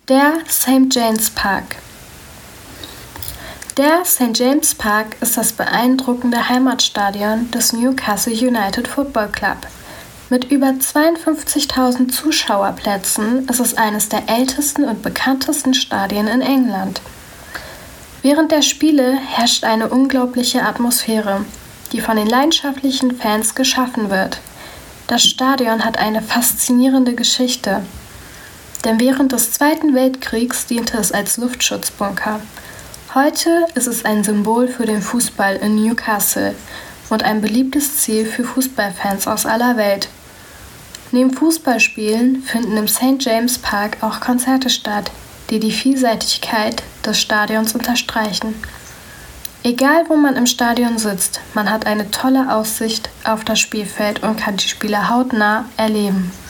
Der St. James Park. Der St. James Park ist das beeindruckende Heimatstadion des Newcastle United Football Club. Mit über 52.000 Zuschauerplätzen ist es eines der ältesten und bekanntesten Stadien in England. Während der Spiele herrscht eine unglaubliche Atmosphäre, die von den leidenschaftlichen Fans geschaffen wird. Das Stadion hat eine faszinierende Geschichte, denn während des Zweiten Weltkriegs diente es als Luftschutzbunker. Heute ist es ein Symbol für den Fußball in Newcastle und ein beliebtes Ziel für Fußballfans aus aller Welt. Neben Fußballspielen finden im St. James Park auch Konzerte statt, die die Vielseitigkeit des Stadions unterstreichen. Egal wo man im Stadion sitzt, man hat eine tolle Aussicht auf das Spielfeld und kann die Spiele hautnah erleben.